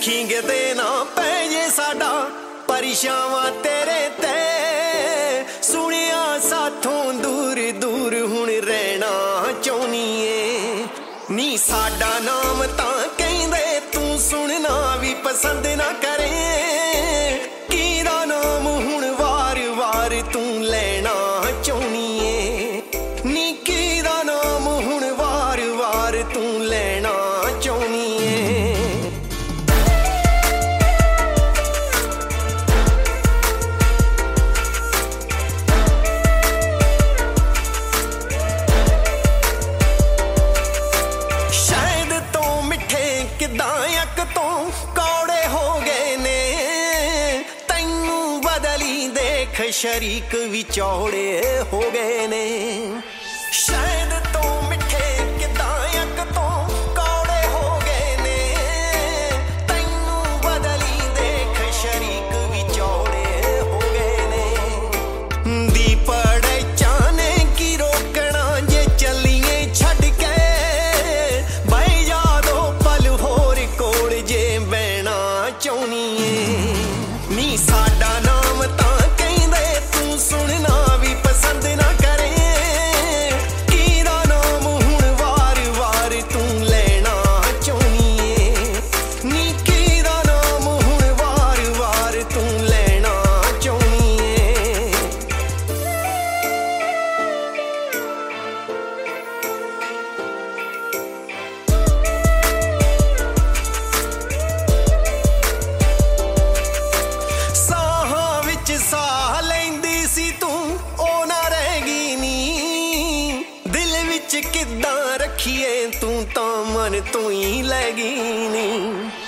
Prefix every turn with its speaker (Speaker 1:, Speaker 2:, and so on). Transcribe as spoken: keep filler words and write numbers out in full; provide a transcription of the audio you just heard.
Speaker 1: ਵੇਖੀ ਕਿਤੇ ਨਾ ਪੈ ਜੇ ਸਾਡਾ ਪਰਛਾਵਾਂ ਤੇਰੇ ਤੇ। ਸੁਣਿਆ ਸਾਥੋਂ ਦੂਰ ਦੂਰ ਹੁਣ ਰਹਿਣਾ ਚਾਹੁੰਦੀ ਏ ਨੀ। ਸਾਡਾ ਨਾਮ ਤਾਂ ਕਹਿੰਦੇ ਤੂੰ ਸੁਣਨਾ ਵੀ ਪਸੰਦ ਨਾ ਕਰੇ। ਕਿਹਦਾ ਨਾਮ ਹੁਣ ਵਾਰ ਵਾਰ ਤੂੰ ਲੈਣਾ ਚਾਹੁੰਦੀ ਏ ਨੀ। ਕਿਹਦਾ ਨਾਮ ਹੁਣ ਵਾਰ ਵਾਰ ਤੂੰ ਲੈਣਾ ਚਾਹੁੰਦੀ ਏ। ਕਿੱਦਾਂ ਅੱਕ ਤੋਂ ਕੌੜੇ ਹੋ ਗਏ ਨੇ ਤੈਨੂੰ ਬਦਲੀ ਦੇਖ ਸ਼ਰੀਕ ਵੀ ਚੌੜੇ ਹੋ ਗਏ ਨੇ। ਸ਼ਾਇਦ ਤੋਂ ਮਿੱਠੇ ਕਿੱਦਾਂ ਅੱਕ ਤੋਂ ਕੌੜੇ ਹੋ ਗਏ ਨੇ ਤੈਨੂੰ ਬਦਲੀ ਦੇਖ ਸ਼ਰੀਕ ਵੀ ਚੌੜੇ ਹੋ ਗਏ ਨੇ। ਦੀਪੜੇ ਚਾਨੇ ਕੀ ਰੋਕਣਾ ਜੇ ਚੱਲੀਏ ਛੱਡ ਕੇ। ਚਾਹੁੰਦੀ ਏ ਨੀ। ਸਾਡਾ ਨਾਮ ਤਾਂ ਕਹਿੰਦੇ ਤੂੰ ਸੁਣਨਾ ਵੀ ਪਸੰਦ ਨਾ ਕਰੇ। ਕਿਹਦਾ ਨਾਮ ਹੁਣ ਵਾਰ ਵਾਰ ਤੂੰ ਲੈਣਾ ਚਾਹੁੰਦੀ ਏ ਨੀ। ਕਿਹਦਾ ਨਾਮ ਹੁਣ ਵਾਰ ਵਾਰ ਤੂੰ ਲੈਣਾ ਚਾਹੁੰਦੀ ਏ। ਸਾਹ ਲੈਂਦੀ ਸੀ ਤੂੰ ਉਹ ਨਾ ਰਹਿ ਗਈ ਨੀ। ਦਿਲ ਵਿੱਚ ਕਿੱਦਾਂ ਰੱਖੀਏ ਤੂੰ ਤਾਂ ਮਨ ਤੋਂ ਹੀ ਲੈ ਗਈ ਨੀ।